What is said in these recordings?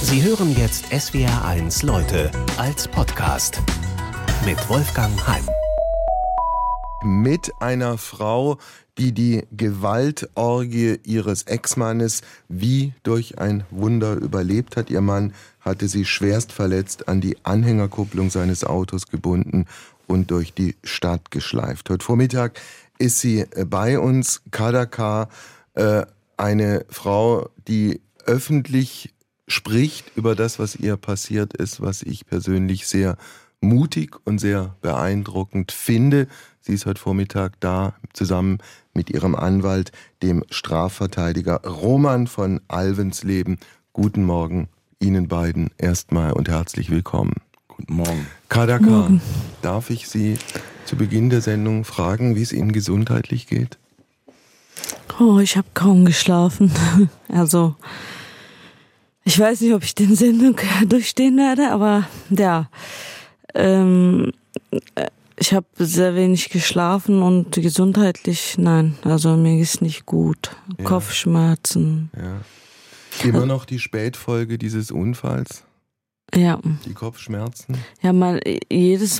Sie hören jetzt SWR1 Leute als Podcast mit Wolfgang Heim. Mit einer Frau, die die Gewaltorgie ihres Ex-Mannes wie durch ein Wunder überlebt hat. Ihr Mann hatte sie schwerst verletzt an die Anhängerkupplung seines Autos gebunden und durch die Stadt geschleift. Heute Vormittag ist sie bei uns, Kader K., eine Frau, die öffentlich spricht über das, was ihr passiert ist, was ich persönlich sehr mutig und sehr beeindruckend finde. Sie ist heute Vormittag da, zusammen mit ihrem Anwalt, dem Strafverteidiger Roman von Alvensleben. Guten Morgen Ihnen beiden erstmal und herzlich willkommen. Guten Morgen. Kader K., darf ich Sie zu Beginn der Sendung fragen, wie es Ihnen gesundheitlich geht? Oh, ich habe kaum geschlafen. Also, ich weiß nicht, ob ich den Sendung durchstehen werde, aber ja, ich habe sehr wenig geschlafen und gesundheitlich, nein, also mir geht's nicht gut. Ja. Kopfschmerzen. Ja. Immer noch die Spätfolge dieses Unfalls? Ja. Die Kopfschmerzen? Ja, jedes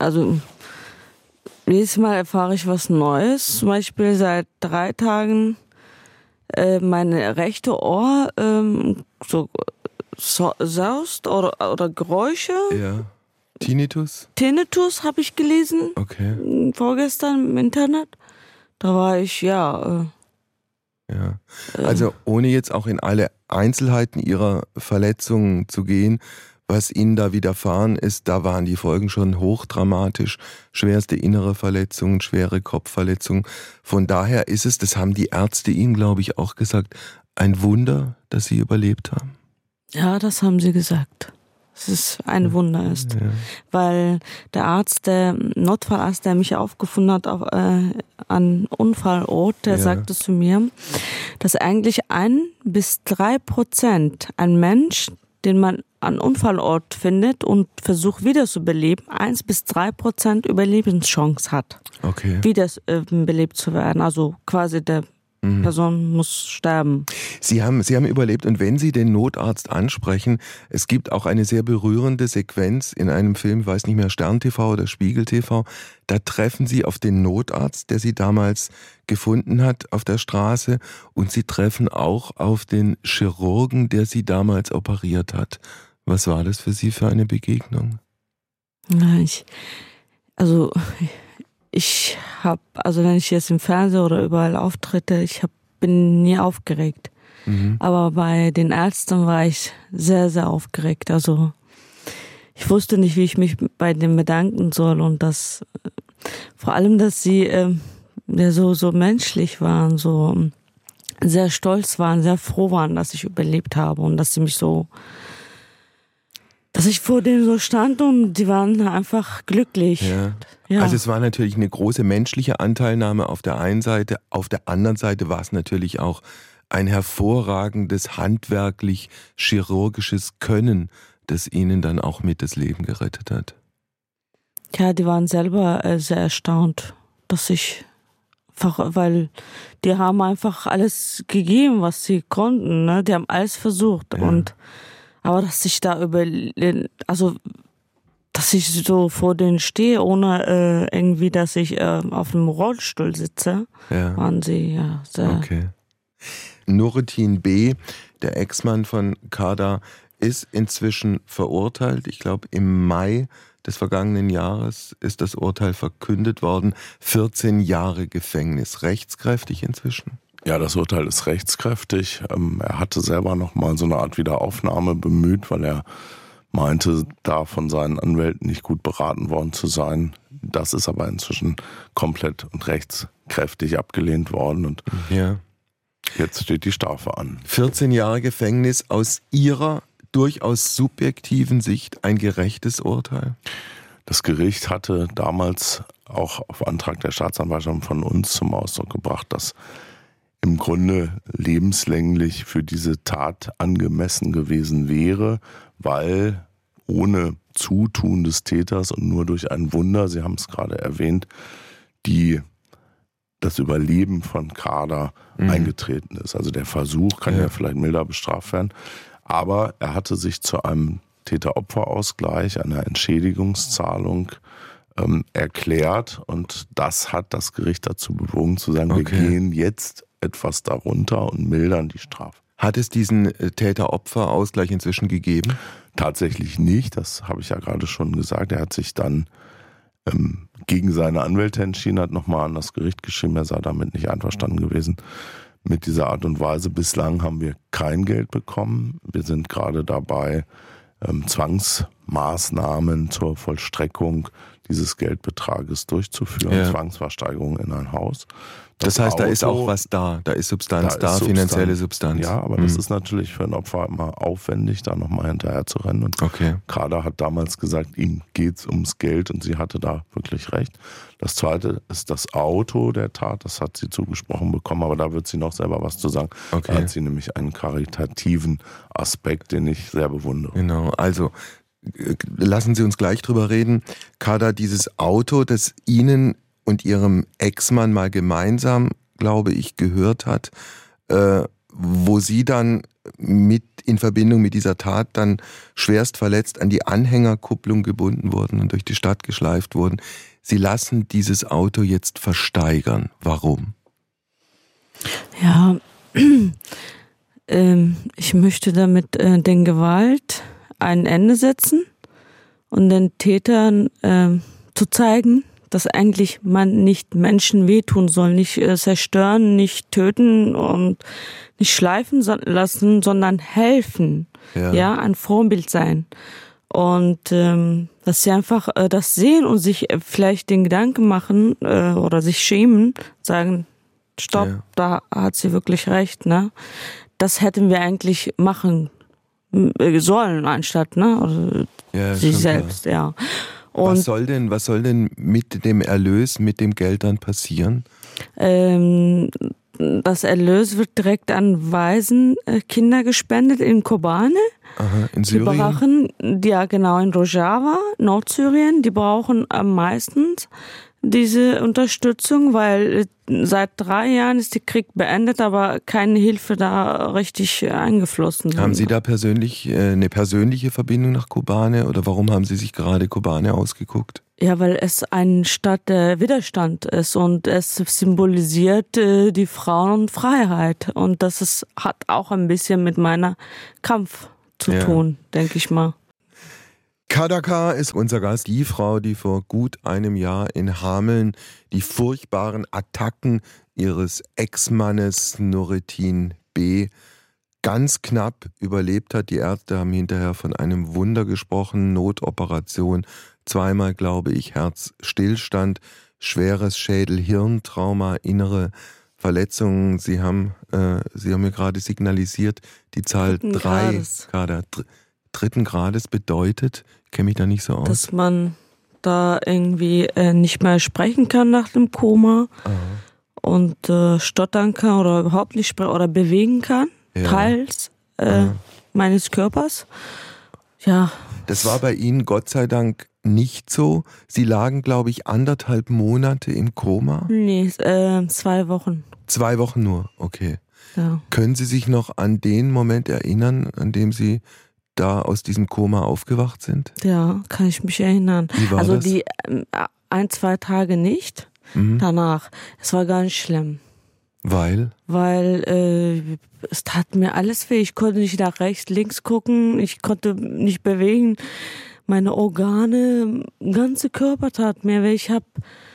Mal erfahre ich was Neues. Zum Beispiel seit 3 Tagen meine rechte Ohr so saust oder Geräusche. Ja. Tinnitus? Tinnitus habe ich gelesen. Okay. Vorgestern im Internet. Da war ich, ja. Also ohne jetzt auch in alle Einzelheiten Ihrer Verletzungen zu gehen, was Ihnen da widerfahren ist, da waren die Folgen schon hochdramatisch. Schwerste innere Verletzungen, schwere Kopfverletzungen. Von daher ist es, das haben die Ärzte Ihnen, glaube ich, auch gesagt, ein Wunder, dass Sie überlebt haben. Ja, das haben sie gesagt. Dass es ein Wunder ist. Ja. Weil der Notfallarzt, der mich aufgefunden hat an Unfallort, der sagte zu mir, dass eigentlich 1-3% ein Mensch, den man an Unfallort findet und versucht wiederzubeleben, 1-3% Überlebenschance hat. Okay. Wiederbelebt zu werden. Also quasi der Person muss sterben. Sie haben überlebt, und wenn Sie den Notarzt ansprechen, es gibt auch eine sehr berührende Sequenz in einem Film, ich weiß nicht mehr, Stern TV oder Spiegel TV, da treffen Sie auf den Notarzt, der Sie damals gefunden hat auf der Straße, und Sie treffen auch auf den Chirurgen, der Sie damals operiert hat. Was war das für Sie für eine Begegnung? Wenn ich wenn ich jetzt im Fernsehen oder überall auftrete, bin nie aufgeregt. Aber bei den Ärzten war ich sehr, sehr aufgeregt. Also ich wusste nicht, wie ich mich bei denen bedanken soll, und vor allem, dass sie so menschlich waren, so sehr stolz waren, sehr froh waren, dass ich überlebt habe, und dass ich vor denen so stand und die waren einfach glücklich. Ja. Also es war natürlich eine große menschliche Anteilnahme auf der einen Seite, auf der anderen Seite war es natürlich auch ein hervorragendes handwerklich-chirurgisches Können, das ihnen dann auch mit das Leben gerettet hat. Ja, die waren selber sehr erstaunt, weil die haben einfach alles gegeben, was sie konnten, ne? Die haben alles versucht, aber dass ich dass ich so vor denen stehe, ohne irgendwie, dass ich auf einem Rollstuhl sitze, waren sie sehr... Okay. Nurettin B., der Ex-Mann von Kader, ist inzwischen verurteilt. Ich glaube, im Mai des vergangenen Jahres ist das Urteil verkündet worden. 14 Jahre Gefängnis. Rechtskräftig inzwischen? Ja, das Urteil ist rechtskräftig. Er hatte selber noch mal so eine Art Wiederaufnahme bemüht, weil er meinte, da von seinen Anwälten nicht gut beraten worden zu sein. Das ist aber inzwischen komplett und rechtskräftig abgelehnt worden, und jetzt steht die Strafe an. 14 Jahre Gefängnis, aus Ihrer durchaus subjektiven Sicht ein gerechtes Urteil? Das Gericht hatte damals auch auf Antrag der Staatsanwaltschaft von uns zum Ausdruck gebracht, dass im Grunde lebenslänglich für diese Tat angemessen gewesen wäre, weil ohne Zutun des Täters und nur durch ein Wunder, Sie haben es gerade erwähnt, das Überleben von Kader eingetreten ist. Also der Versuch kann ja vielleicht milder bestraft werden, Aber er hatte sich zu einem Täter-Opfer-Ausgleich, einer Entschädigungszahlung erklärt und das hat das Gericht dazu bewogen zu sagen, wir gehen jetzt etwas darunter und mildern die Strafe. Hat es diesen Täter-Opfer-Ausgleich inzwischen gegeben? Tatsächlich nicht, das habe ich ja gerade schon gesagt. Er hat sich dann gegen seine Anwälte entschieden, hat nochmal an das Gericht geschrieben, er sei damit nicht einverstanden gewesen mit dieser Art und Weise. Bislang haben wir kein Geld bekommen. Wir sind gerade dabei, Zwangsmaßnahmen zur Vollstreckung dieses Geldbetrages durchzuführen, Zwangsversteigerung in ein Haus. Das heißt, da ist auch was da, da ist Substanz da, finanzielle Substanz. Ja, aber das ist natürlich für ein Opfer immer aufwendig, da nochmal hinterher zu rennen. Und Kader hat damals gesagt, ihm geht's ums Geld und sie hatte da wirklich recht. Das Zweite ist das Auto der Tat, das hat sie zugesprochen bekommen, aber da wird sie noch selber was zu sagen. Da hat sie nämlich einen karitativen Aspekt, den ich sehr bewundere. Genau, also lassen Sie uns gleich drüber reden. Kader, dieses Auto, das Ihnen und Ihrem Ex-Mann mal gemeinsam, glaube ich, gehört hat, wo Sie dann in Verbindung mit dieser Tat dann schwerst verletzt an die Anhängerkupplung gebunden wurden und durch die Stadt geschleift wurden. Sie lassen dieses Auto jetzt versteigern. Warum? Ja, ich möchte damit den Gewalt ein Ende setzen und den Tätern zu zeigen, dass eigentlich man nicht Menschen wehtun soll, nicht zerstören, nicht töten und nicht schleifen lassen, sondern helfen, ein Vorbild sein. Und dass sie einfach das sehen und sich vielleicht den Gedanken machen oder sich schämen, sagen, stopp, da hat sie wirklich recht, ne? Das hätten wir eigentlich machen sollen, anstatt, ne? Oder sie selbst, klar. Und was soll denn mit dem Erlös, mit dem Geld dann passieren? Das Erlös wird direkt an Waisenkinder gespendet in Kobane. Aha, in Syrien? Ja, genau, in Rojava, Nordsyrien. Die brauchen am meisten diese Unterstützung, weil seit 3 Jahren ist der Krieg beendet, aber keine Hilfe da richtig eingeflossen. Haben Sie da eine persönliche Verbindung nach Kobane oder warum haben Sie sich gerade Kobane ausgeguckt? Ja, weil es eine Stadt der Widerstand ist und es symbolisiert die Frauenfreiheit und das hat auch ein bisschen mit meiner Kampf zu tun, denke ich mal. Kadaka ist unser Gast, die Frau, die vor gut einem Jahr in Hameln die furchtbaren Attacken ihres Ex-Mannes Nurettin B. ganz knapp überlebt hat. Die Ärzte haben hinterher von einem Wunder gesprochen, Notoperation, 2-mal, glaube ich, Herzstillstand, schweres Schädel-Hirntrauma, innere Verletzungen. Sie haben mir gerade signalisiert, die Zahl 3 Kader. 3. Grades bedeutet, ich kenne mich da nicht so aus. Dass man da irgendwie nicht mehr sprechen kann nach dem Koma und stottern kann oder überhaupt nicht sprechen oder bewegen kann, teils meines Körpers. Ja. Das war bei Ihnen Gott sei Dank nicht so. Sie lagen, glaube ich, 1,5 Monate im Koma? Nee, 2 Wochen. 2 Wochen nur, okay. Ja. Können Sie sich noch an den Moment erinnern, an dem Sie da aus diesem Koma aufgewacht sind? Ja, kann ich mich erinnern. Wie war das? Die 1-2 Tage nicht, danach. Es war ganz schlimm. Weil? Weil es tat mir alles weh. Ich konnte nicht nach rechts, links gucken. Ich konnte nicht bewegen. Meine Organe, ganze Körper tat mir weh. Ich habe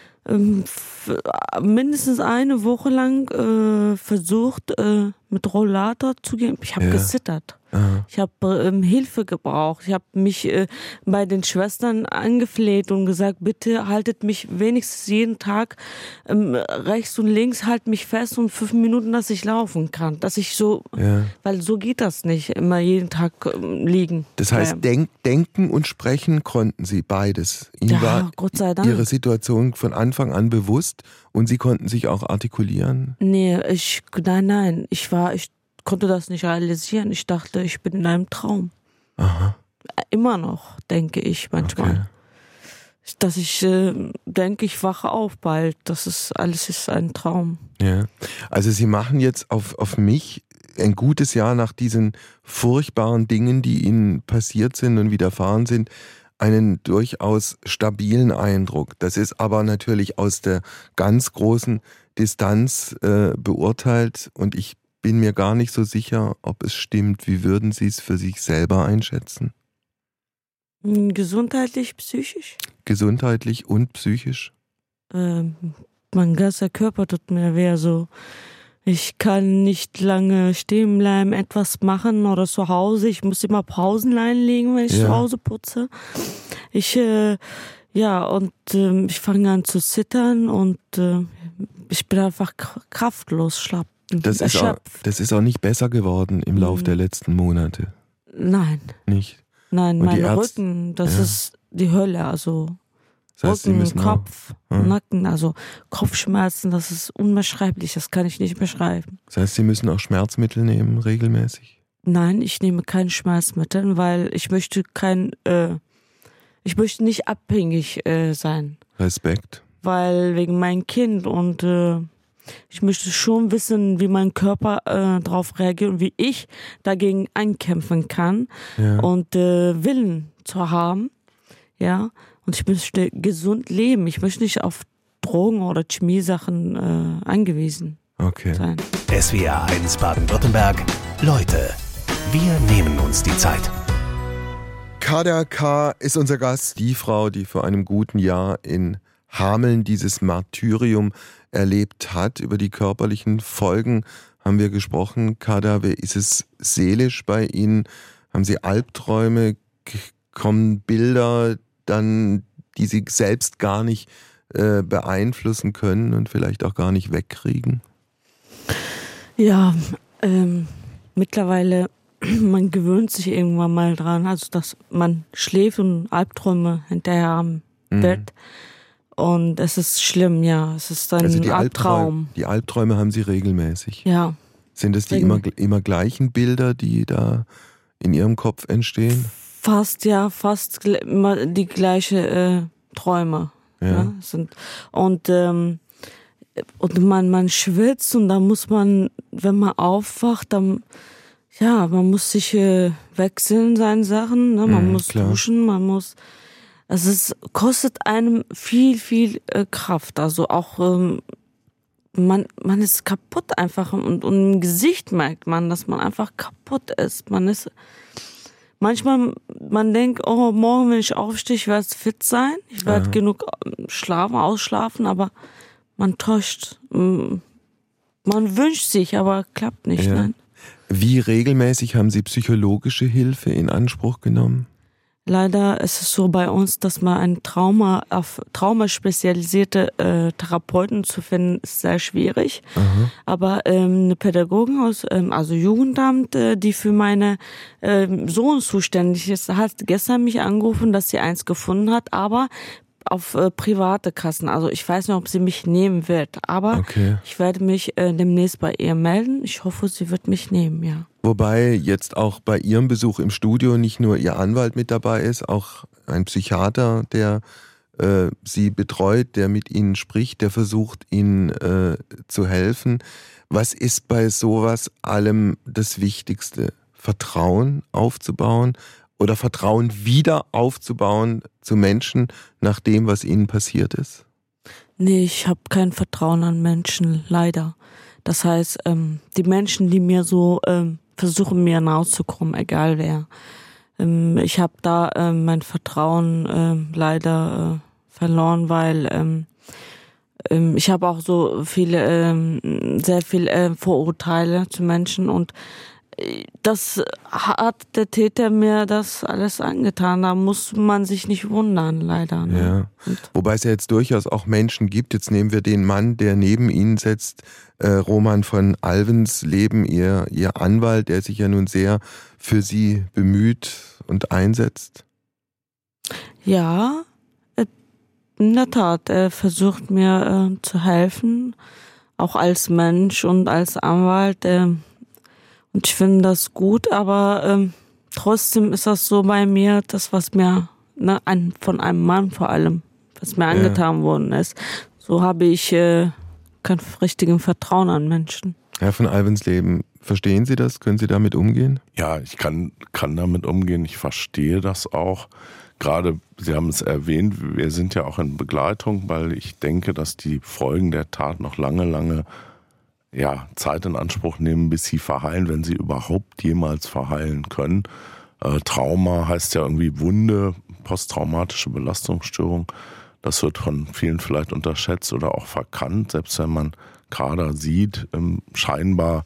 mindestens 1 Woche lang versucht, mit Rollator zu gehen. Ich habe gezittert. Aha. Ich habe Hilfe gebraucht. Ich habe mich bei den Schwestern angefleht und gesagt, bitte haltet mich wenigstens jeden Tag rechts und links, halt mich fest und 5 Minuten, dass ich laufen kann. Dass ich so, weil so geht das nicht, immer jeden Tag liegen. Das heißt, denken und sprechen konnten Sie beides. Ihnen war Gott sei Dank. Ihre Situation von Anfang an bewusst und Sie konnten sich auch artikulieren? Nee, nein. Ich konnte das nicht realisieren. Ich dachte, ich bin in einem Traum. Aha. Immer noch, denke ich manchmal. Okay. Dass ich denke, ich wache auf bald. Alles ist ein Traum. Ja. Also Sie machen jetzt auf mich ein gutes Jahr nach diesen furchtbaren Dingen, die Ihnen passiert sind und widerfahren sind, einen durchaus stabilen Eindruck. Das ist aber natürlich aus der ganz großen Distanz beurteilt und ich bin mir gar nicht so sicher, ob es stimmt. Wie würden Sie es für sich selber einschätzen? Gesundheitlich, psychisch? Gesundheitlich und psychisch? Mein ganzer Körper tut mir weh. Also ich kann nicht lange stehen bleiben, etwas machen oder zu Hause. Ich muss immer Pausen einlegen, wenn ich zu Hause putze. Ich fange an zu zittern und ich bin einfach kraftlos, schlapp. Das ist auch nicht besser geworden im Lauf der letzten Monate. Nein. Nicht? Nein, mein Rücken, das ist die Hölle. Also das heißt, Rücken, Kopf, Nacken, also Kopfschmerzen, das ist unbeschreiblich, das kann ich nicht beschreiben. Das heißt, Sie müssen auch Schmerzmittel nehmen, regelmäßig? Nein, ich nehme kein Schmerzmittel, weil ich möchte nicht abhängig sein. Respekt. Weil wegen meinem Kind und ich möchte schon wissen, wie mein Körper darauf reagiert und wie ich dagegen ankämpfen kann und Willen zu haben, ja. Und ich möchte gesund leben. Ich möchte nicht auf Drogen oder Chemiesachen angewiesen sein. SWR 1 Baden-Württemberg. Leute, wir nehmen uns die Zeit. Kader K. ist unser Gast, die Frau, die vor einem guten Jahr in Hameln dieses Martyrium erlebt hat. Über die körperlichen Folgen haben wir gesprochen. Kader, wie ist es seelisch bei Ihnen? Haben Sie Albträume? Kommen Bilder dann, die Sie selbst gar nicht beeinflussen können und vielleicht auch gar nicht wegkriegen? Ja, mittlerweile, man gewöhnt sich irgendwann mal dran, also dass man schläft und Albträume hinterher haben wird. Und es ist schlimm, ja. Es ist ein Albtraum. Die Albträume haben Sie regelmäßig? Ja. Sind es die immer gleichen Bilder, die da in Ihrem Kopf entstehen? Fast immer die gleichen Träume. Ja. Und man schwitzt und da muss man, wenn man aufwacht, dann, man muss sich wechseln, seine Sachen, ne? Man muss duschen, es kostet einem viel, viel Kraft. Also auch, man ist kaputt einfach und im Gesicht merkt man, dass man einfach kaputt ist. Manchmal, man denkt, oh, morgen, wenn ich aufstehe, ich werde fit sein, ich werde genug ausschlafen, aber man täuscht. Man wünscht sich, aber klappt nicht. Ja. Nein. Wie regelmäßig haben Sie psychologische Hilfe in Anspruch genommen? Leider ist es so bei uns, dass man auf Trauma spezialisierte Therapeuten zu finden, ist sehr schwierig. Aha. Aber eine Pädagogin aus also Jugendamt, die für meine Sohn zuständig ist, hat gestern mich angerufen, dass sie eins gefunden hat, aber auf private Kassen. Also ich weiß nicht, ob sie mich nehmen wird, aber ich werde mich demnächst bei ihr melden. Ich hoffe, sie wird mich nehmen, ja. Wobei jetzt auch bei Ihrem Besuch im Studio nicht nur Ihr Anwalt mit dabei ist, auch ein Psychiater, der Sie betreut, der mit Ihnen spricht, der versucht, Ihnen zu helfen. Was ist bei sowas allem das Wichtigste? Vertrauen aufzubauen oder Vertrauen wieder aufzubauen zu Menschen nach dem, was ihnen passiert ist? Nee, ich habe kein Vertrauen an Menschen, leider. Das heißt, die Menschen, die mir so versuchen, mir nahe zu kommen, egal wer. Ich habe da mein Vertrauen leider verloren, weil ich habe auch so sehr viel Vorurteile zu Menschen und das hat der Täter mir das alles angetan. Da muss man sich nicht wundern, leider. Ne? Ja. Wobei es ja jetzt durchaus auch Menschen gibt. Jetzt nehmen wir den Mann, der neben Ihnen sitzt, Roman von Alvensleben, Ihr Anwalt, der sich ja nun sehr für Sie bemüht und einsetzt. Ja, in der Tat. Er versucht mir zu helfen, auch als Mensch und als Anwalt. Und ich finde das gut, aber trotzdem ist das so bei mir, das, was mir von einem Mann vor allem, was mir angetan worden ist, so habe ich kein richtiges Vertrauen an Menschen. Herr von Alvensleben, Verstehen Sie das? Können Sie damit umgehen? Ja, ich kann damit umgehen. Ich verstehe das auch. Gerade, Sie haben es erwähnt, wir sind ja auch in Begleitung, weil ich denke, dass die Folgen der Tat noch lange Zeit in Anspruch nehmen, bis sie verheilen, wenn sie überhaupt jemals verheilen können. Trauma heißt ja irgendwie Wunde, posttraumatische Belastungsstörung. Das wird von vielen vielleicht unterschätzt oder auch verkannt, selbst wenn man Kader sieht, scheinbar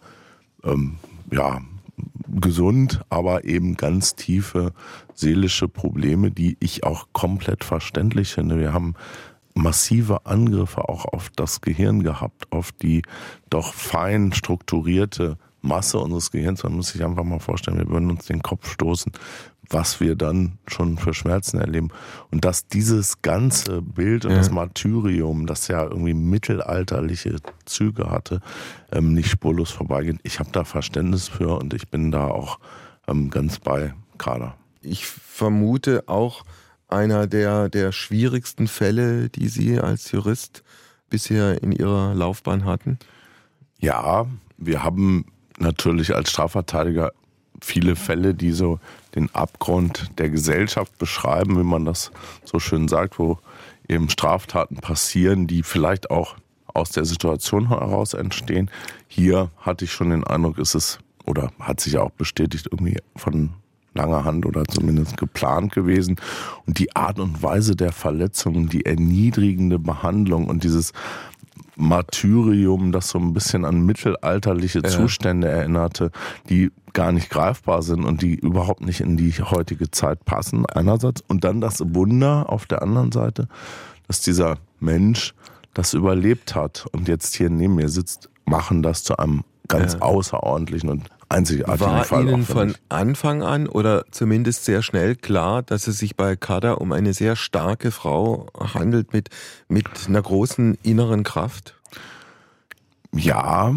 gesund, aber eben ganz tiefe seelische Probleme, die ich auch komplett verständlich finde. Wir haben massive Angriffe auch auf das Gehirn gehabt, auf die doch fein strukturierte Masse unseres Gehirns. Man muss sich einfach mal vorstellen, wir würden uns den Kopf stoßen, was wir dann schon für Schmerzen erleben. Und dass dieses ganze Bild und das Martyrium, das ja irgendwie mittelalterliche Züge hatte, nicht spurlos vorbeigeht. Ich habe da Verständnis für und ich bin da auch ganz bei Kader. Ich vermute auch einer der schwierigsten Fälle, die Sie als Jurist bisher in Ihrer Laufbahn hatten. Ja, wir haben natürlich als Strafverteidiger viele Fälle, die so den Abgrund der Gesellschaft beschreiben, wie man das so schön sagt, wo eben Straftaten passieren, die vielleicht auch aus der Situation heraus entstehen. Hier hatte ich schon den Eindruck, hat sich auch bestätigt, irgendwie von langer Hand oder zumindest geplant gewesen. Und die Art und Weise der Verletzungen, die erniedrigende Behandlung und dieses Martyrium, das so ein bisschen an mittelalterliche Zustände erinnerte, die gar nicht greifbar sind und die überhaupt nicht in die heutige Zeit passen, einerseits. Und dann das Wunder auf der anderen Seite, dass dieser Mensch das überlebt hat und jetzt hier neben mir sitzt, machen das zu einem ganz außerordentlichen und einzigartigen Fall. War Ihnen von Anfang an oder zumindest sehr schnell klar, dass es sich bei Kader um eine sehr starke Frau handelt mit einer großen inneren Kraft? Ja,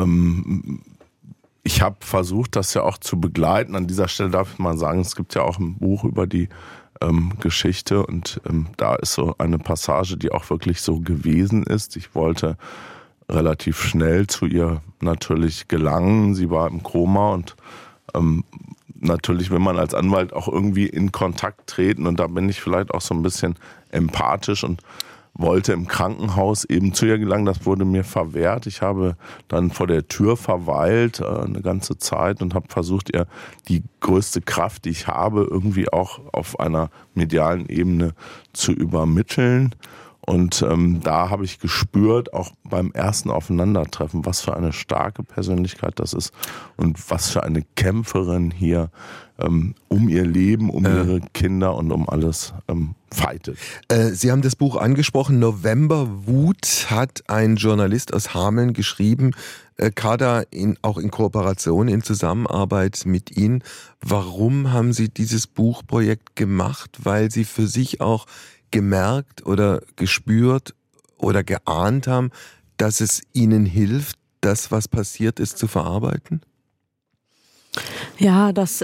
ich habe versucht, das ja auch zu begleiten. An dieser Stelle darf ich mal sagen, es gibt ja auch ein Buch über die Geschichte und da ist so eine Passage, die auch wirklich so gewesen ist. Ich wollte relativ schnell zu ihr natürlich gelangen. Sie war im Koma und natürlich will man als Anwalt auch irgendwie in Kontakt treten und da bin ich vielleicht auch so ein bisschen empathisch und wollte im Krankenhaus eben zu ihr gelangen. Das wurde mir verwehrt. Ich habe dann vor der Tür verweilt eine ganze Zeit und habe versucht, ihr die größte Kraft, die ich habe, irgendwie auch auf einer medialen Ebene zu übermitteln. Und da habe ich gespürt, auch beim ersten Aufeinandertreffen, was für eine starke Persönlichkeit das ist und was für eine Kämpferin hier um ihr Leben, um ihre Kinder und um alles fightet. Sie haben das Buch angesprochen, Novemberwut hat ein Journalist aus Hameln geschrieben, Kader auch in Kooperation, in Zusammenarbeit mit Ihnen. Warum haben Sie dieses Buchprojekt gemacht? Weil Sie für sich auch gemerkt oder gespürt oder geahnt haben, dass es Ihnen hilft, das, was passiert ist, zu verarbeiten? Ja, dass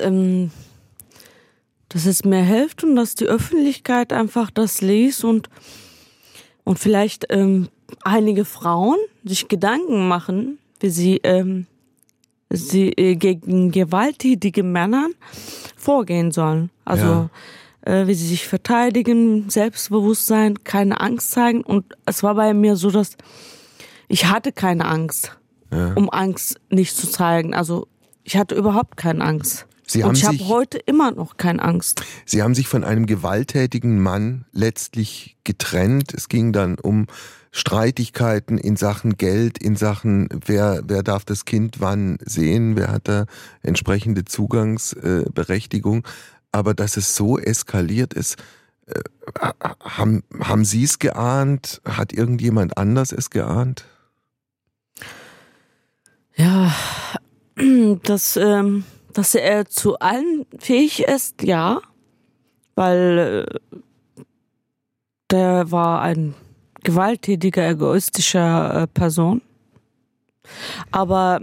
es mir hilft und dass die Öffentlichkeit einfach das liest und vielleicht einige Frauen sich Gedanken machen, wie sie gegen gewalttätige Männer vorgehen sollen. Also wie sie sich verteidigen, Selbstbewusstsein, keine Angst zeigen. Und es war bei mir so, dass ich hatte keine Angst, um Angst nicht zu zeigen. Also ich hatte überhaupt keine Angst. Und ich habe heute immer noch keine Angst. Sie haben sich von einem gewalttätigen Mann letztlich getrennt. Es ging dann um Streitigkeiten in Sachen Geld, in Sachen, wer darf das Kind wann sehen, wer hat da entsprechende Zugangsberechtigung. Aber dass es so eskaliert ist, haben Sie es geahnt? Hat irgendjemand anders es geahnt? Ja, dass er zu allem fähig ist, ja, weil der war ein gewalttätiger, egoistischer Person. Aber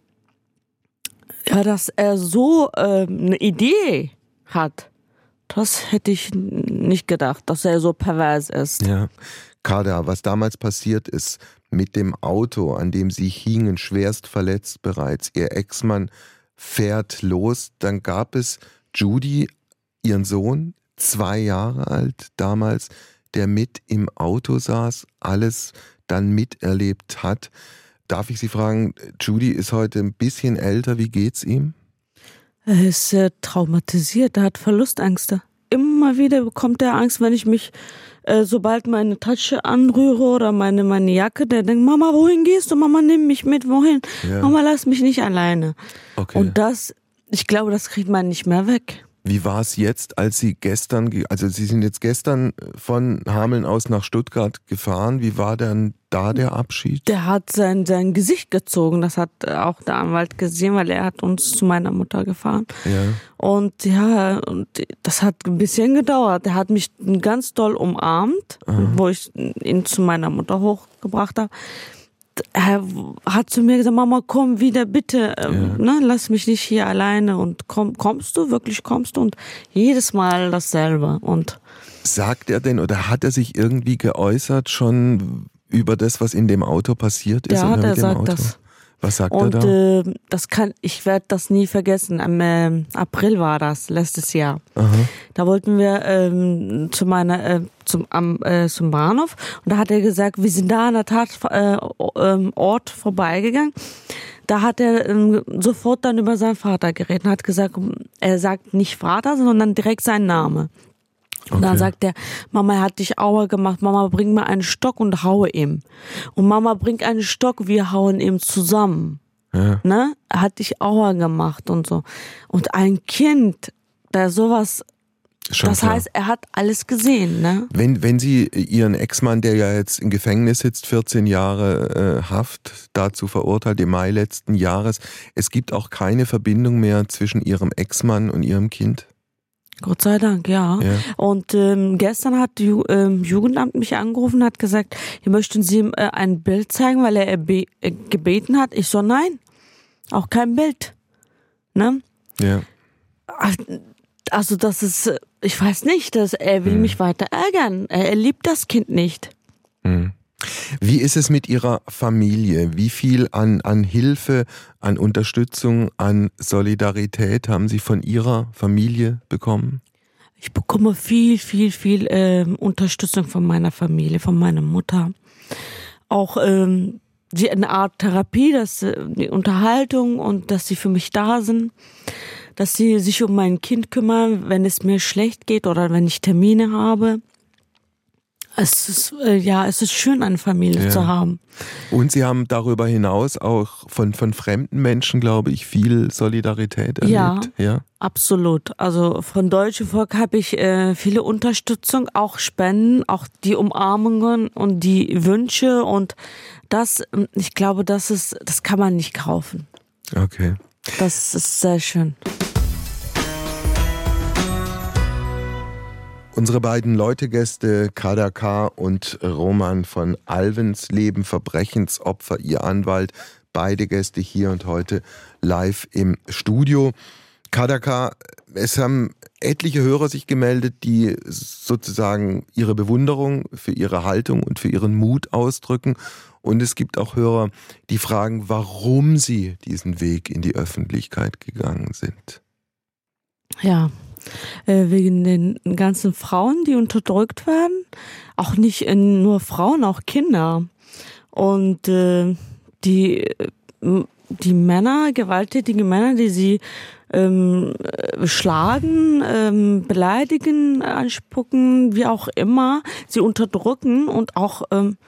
dass er so eine Idee hat, das hätte ich nicht gedacht, dass er so pervers ist. Ja, Kader, was damals passiert ist mit dem Auto, an dem sie hingen, schwerst verletzt bereits. Ihr Ex-Mann fährt los. Dann gab es Judy, ihren Sohn, 2 Jahre alt damals, der mit im Auto saß, alles dann miterlebt hat. Darf ich Sie fragen, Judy ist heute ein bisschen älter, wie geht's ihm? Er ist traumatisiert, er hat Verlustängste. Immer wieder bekommt er Angst, wenn ich mich, sobald meine Tasche anrühre oder meine Jacke, der denkt, Mama, wohin gehst du? Mama, nimm mich mit, wohin? Ja. Mama, lass mich nicht alleine. Okay. Und ich glaube, das kriegt man nicht mehr weg. Wie war es jetzt, als Sie Sie sind jetzt gestern von Hameln aus nach Stuttgart gefahren. Wie war denn da der Abschied? Der hat sein Gesicht gezogen. Das hat auch der Anwalt gesehen, weil er hat uns zu meiner Mutter gefahren. Ja. Und das hat ein bisschen gedauert. Er hat mich ganz doll umarmt, wo ich ihn zu meiner Mutter hochgebracht habe. Er hat zu mir gesagt, Mama, komm wieder bitte, lass mich nicht hier alleine und kommst du? Und jedes Mal dasselbe. Und sagt er denn oder hat er sich irgendwie geäußert schon über das, was in dem Auto passiert ist? Ja, der sagt das. Was sagt er da? Ich werde das nie vergessen. Am April war das, letztes Jahr. Aha. Da wollten wir zum Bahnhof und da hat er gesagt, wir sind da an der Tatort vorbeigegangen. Da hat er sofort dann über seinen Vater geredet und hat gesagt, er sagt nicht Vater, sondern direkt seinen Namen. Und dann sagt er, Mama, er hat dich Aua gemacht, Mama, bring mir einen Stock und haue ihm. Und Mama, bring einen Stock, wir hauen ihm zusammen. Ja. Ne? Er hat dich Aua gemacht und so. Und ein Kind, der sowas, schon das klar. heißt, er hat alles gesehen. Ne? Wenn Sie Ihren Ex-Mann, der ja jetzt im Gefängnis sitzt, 14 Jahre Haft, dazu verurteilt im Mai letzten Jahres, es gibt auch keine Verbindung mehr zwischen Ihrem Ex-Mann und Ihrem Kind? Gott sei Dank, ja. Und gestern hat Jugendamt mich angerufen und hat gesagt, hier möchten Sie ihm ein Bild zeigen, weil er gebeten hat. Ich so, nein, auch kein Bild. Ne? Ja. Also das ist, ich weiß nicht, er will mich weiter ärgern. Er liebt das Kind nicht. Wie ist es mit Ihrer Familie? Wie viel an Hilfe, an Unterstützung, an Solidarität haben Sie von Ihrer Familie bekommen? Ich bekomme viel Unterstützung von meiner Familie, von meiner Mutter. Auch eine Art Therapie, die Unterhaltung und dass sie für mich da sind. Dass sie sich um mein Kind kümmern, wenn es mir schlecht geht oder wenn ich Termine habe. Es ist schön, eine Familie zu haben. Und Sie haben darüber hinaus auch von fremden Menschen, glaube ich, viel Solidarität erlebt. Ja, absolut. Also von deutschem Volk habe ich viele Unterstützung, auch Spenden, auch die Umarmungen und die Wünsche und ich glaube, das kann man nicht kaufen. Okay. Das ist sehr schön. Unsere beiden Leutegäste, Kader K. und Roman von Alvensleben, Verbrechensopfer, ihr Anwalt, beide Gäste hier und heute live im Studio. Kader K., es haben etliche Hörer sich gemeldet, die sozusagen ihre Bewunderung für ihre Haltung und für ihren Mut ausdrücken. Und es gibt auch Hörer, die fragen, warum sie diesen Weg in die Öffentlichkeit gegangen sind. Ja. Wegen den ganzen Frauen, die unterdrückt werden. Auch nicht nur Frauen, auch Kinder. Und die Männer, gewalttätige Männer, die sie schlagen, beleidigen, anspucken, wie auch immer, sie unterdrücken und auch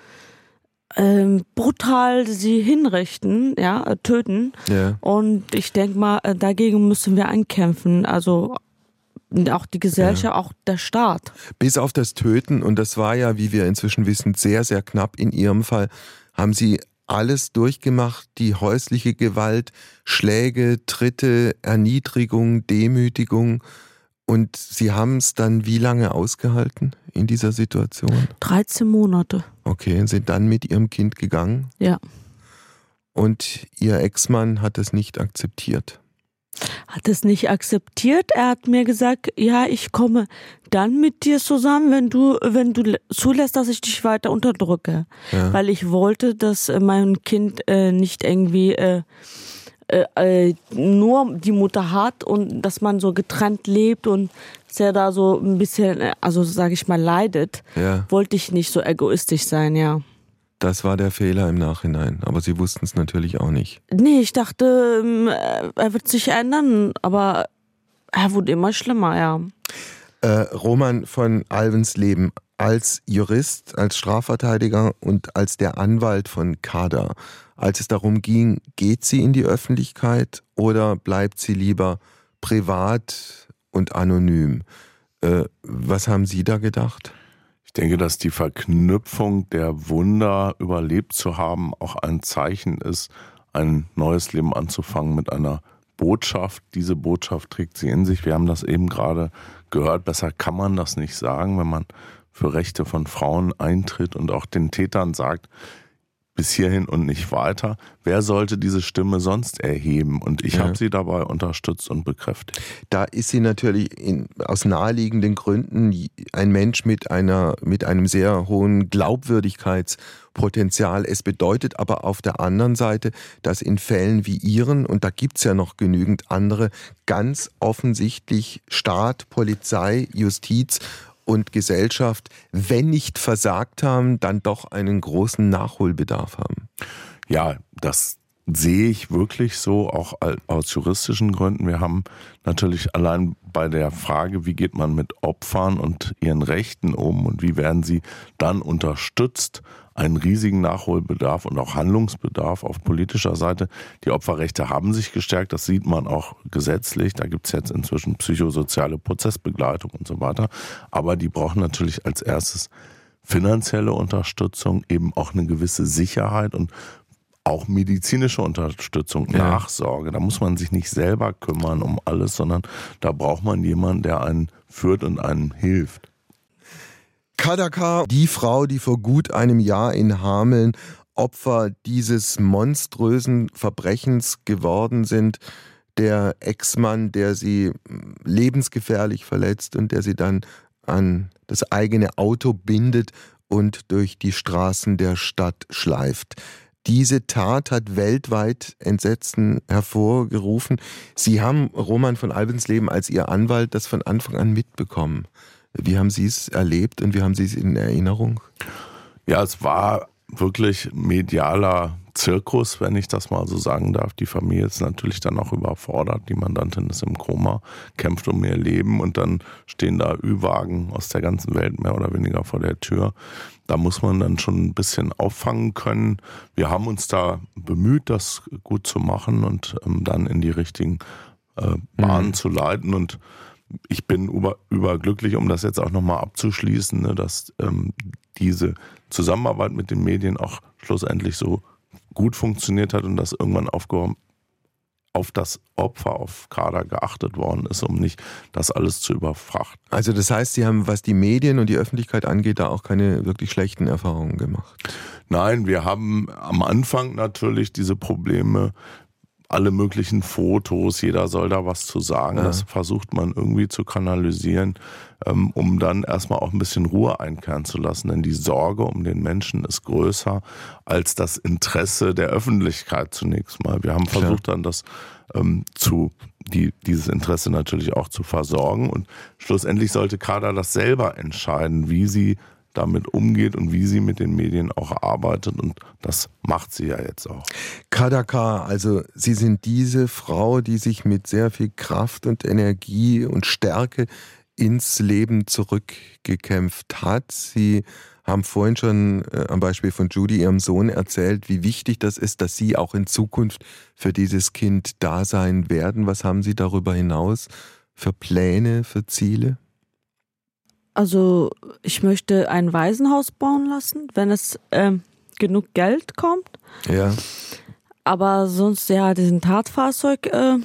brutal sie hinrichten, töten. Ja. Und ich denke mal, dagegen müssen wir ankämpfen. Also auch die Gesellschaft, auch der Staat. Bis auf das Töten, und das war ja, wie wir inzwischen wissen, sehr, sehr knapp in Ihrem Fall, haben Sie alles durchgemacht, die häusliche Gewalt, Schläge, Tritte, Erniedrigung, Demütigung. Und Sie haben es dann wie lange ausgehalten in dieser Situation? 13 Monate. Okay, und sind dann mit Ihrem Kind gegangen? Ja. Und Ihr Ex-Mann hat es nicht akzeptiert? Hat es nicht akzeptiert. Er hat mir gesagt, ja, ich komme dann mit dir zusammen, wenn du zulässt, dass ich dich weiter unterdrücke. Ja. Weil ich wollte, dass mein Kind nicht irgendwie nur die Mutter hat und dass man so getrennt lebt und dass er da so ein bisschen, also sage ich mal, leidet. Ja. Wollte ich nicht so egoistisch sein, ja. Das war der Fehler im Nachhinein, aber Sie wussten es natürlich auch nicht. Nee, ich dachte, er wird sich ändern, aber er wurde immer schlimmer, ja. Roman von Alvensleben, als Jurist, als Strafverteidiger und als der Anwalt von Kader, als es darum ging, geht sie in die Öffentlichkeit oder bleibt sie lieber privat und anonym? Was haben Sie da gedacht? Ich denke, dass die Verknüpfung der Wunder, überlebt zu haben, auch ein Zeichen ist, ein neues Leben anzufangen mit einer Botschaft. Diese Botschaft trägt sie in sich. Wir haben das eben gerade gehört. Besser kann man das nicht sagen, wenn man für Rechte von Frauen eintritt und auch den Tätern sagt, bis hierhin und nicht weiter. Wer sollte diese Stimme sonst erheben? Und ich habe sie dabei unterstützt und bekräftigt. Da ist sie natürlich aus naheliegenden Gründen ein Mensch mit einem sehr hohen Glaubwürdigkeitspotenzial. Es bedeutet aber auf der anderen Seite, dass in Fällen wie Ihren, und da gibt's ja noch genügend andere, ganz offensichtlich Staat, Polizei, Justiz und Gesellschaft, wenn nicht versagt haben, dann doch einen großen Nachholbedarf haben. Ja, das sehe ich wirklich so, auch aus juristischen Gründen. Wir haben natürlich allein bei der Frage, wie geht man mit Opfern und ihren Rechten um und wie werden sie dann unterstützt, einen riesigen Nachholbedarf und auch Handlungsbedarf auf politischer Seite. Die Opferrechte haben sich gestärkt, das sieht man auch gesetzlich. Da gibt es jetzt inzwischen psychosoziale Prozessbegleitung und so weiter. Aber die brauchen natürlich als erstes finanzielle Unterstützung, eben auch eine gewisse Sicherheit und auch medizinische Unterstützung, Nachsorge. Da muss man sich nicht selber kümmern um alles, sondern da braucht man jemanden, der einen führt und einem hilft. Kader K., die Frau, die vor gut einem Jahr in Hameln Opfer dieses monströsen Verbrechens geworden sind. Der Ex-Mann, der sie lebensgefährlich verletzt und der sie dann an das eigene Auto bindet und durch die Straßen der Stadt schleift. Diese Tat hat weltweit Entsetzen hervorgerufen. Sie haben Roman von Alvensleben als Ihr Anwalt das von Anfang an mitbekommen. Wie haben Sie es erlebt und wie haben Sie es in Erinnerung? Ja, es war wirklich medialer Zirkus, wenn ich das mal so sagen darf. Die Familie ist natürlich dann auch überfordert. Die Mandantin ist im Koma, kämpft um ihr Leben und dann stehen da Ü-Wagen aus der ganzen Welt mehr oder weniger vor der Tür. Da muss man dann schon ein bisschen auffangen können. Wir haben uns da bemüht, das gut zu machen und dann in die richtigen Bahnen zu leiten. Und ich bin überglücklich, um das jetzt auch nochmal abzuschließen, ne, dass diese Zusammenarbeit mit den Medien auch schlussendlich so gut funktioniert hat und dass irgendwann auf das Opfer, auf Kader geachtet worden ist, um nicht das alles zu überfrachten. Also das heißt, Sie haben, was die Medien und die Öffentlichkeit angeht, da auch keine wirklich schlechten Erfahrungen gemacht? Nein, wir haben am Anfang natürlich diese Probleme, alle möglichen Fotos, jeder soll da was zu sagen. Ja. Das versucht man irgendwie zu kanalisieren, um dann erstmal auch ein bisschen Ruhe einkehren zu lassen. Denn die Sorge um den Menschen ist größer als das Interesse der Öffentlichkeit zunächst mal. Wir haben versucht dann dieses Interesse natürlich auch zu versorgen. Und schlussendlich sollte Kader das selber entscheiden, wie sie damit umgeht und wie sie mit den Medien auch arbeitet, und das macht sie ja jetzt auch. Kader K., also Sie sind diese Frau, die sich mit sehr viel Kraft und Energie und Stärke ins Leben zurückgekämpft hat. Sie haben vorhin schon am Beispiel von Judy, Ihrem Sohn, erzählt, wie wichtig das ist, dass Sie auch in Zukunft für dieses Kind da sein werden. Was haben Sie darüber hinaus für Pläne, für Ziele? Also ich möchte ein Waisenhaus bauen lassen, wenn es genug Geld kommt. Ja. Aber sonst diesen Tatfahrzeug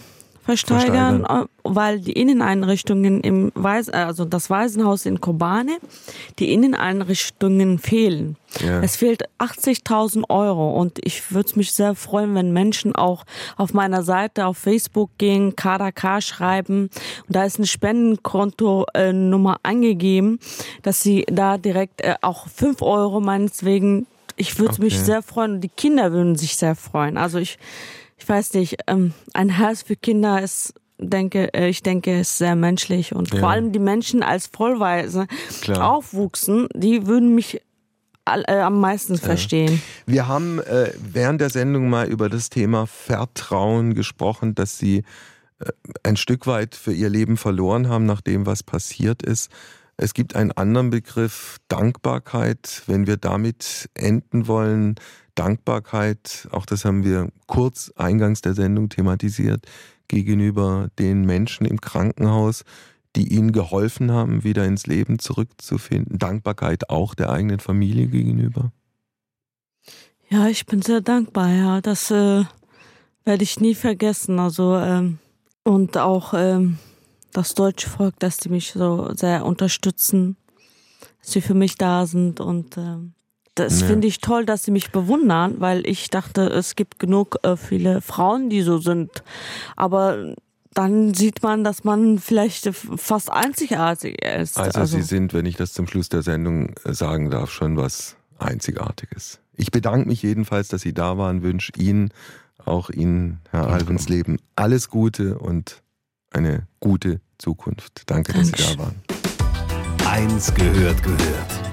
versteigern, weil die Inneneinrichtungen also das Waisenhaus in Kobane, die Inneneinrichtungen fehlen. Ja. Es fehlt 80.000 € und ich würde mich sehr freuen, wenn Menschen auch auf meiner Seite auf Facebook gehen, KDK schreiben und da ist eine Spendenkonto-Nummer angegeben, dass sie da direkt auch 5 € meinetwegen, ich würde mich sehr freuen und die Kinder würden sich sehr freuen. Also ich weiß nicht, ein Herz für Kinder ist, ich denke, ist sehr menschlich und vor allem die Menschen als Vollwaise aufwuchsen, die würden mich am meisten verstehen. Wir haben während der Sendung mal über das Thema Vertrauen gesprochen, dass Sie ein Stück weit für Ihr Leben verloren haben, nach dem, was passiert ist. Es gibt einen anderen Begriff, Dankbarkeit. Wenn wir damit enden wollen, Dankbarkeit, auch das haben wir kurz eingangs der Sendung thematisiert, gegenüber den Menschen im Krankenhaus, die ihnen geholfen haben, wieder ins Leben zurückzufinden. Dankbarkeit auch der eigenen Familie gegenüber? Ja, ich bin sehr dankbar, ja. Das werde ich nie vergessen. Also und auch das deutsche Volk, dass die mich so sehr unterstützen, dass sie für mich da sind und das finde ich toll, dass sie mich bewundern, weil ich dachte, es gibt genug viele Frauen, die so sind. Aber dann sieht man, dass man vielleicht fast einzigartig ist. Also Sie sind, wenn ich das zum Schluss der Sendung sagen darf, schon was Einzigartiges. Ich bedanke mich jedenfalls, dass Sie da waren, wünsche Ihnen, auch Ihnen, Herr Alvensleben, alles Gute und eine gute Zukunft. Danke, dass Sie da waren. Eins gehört.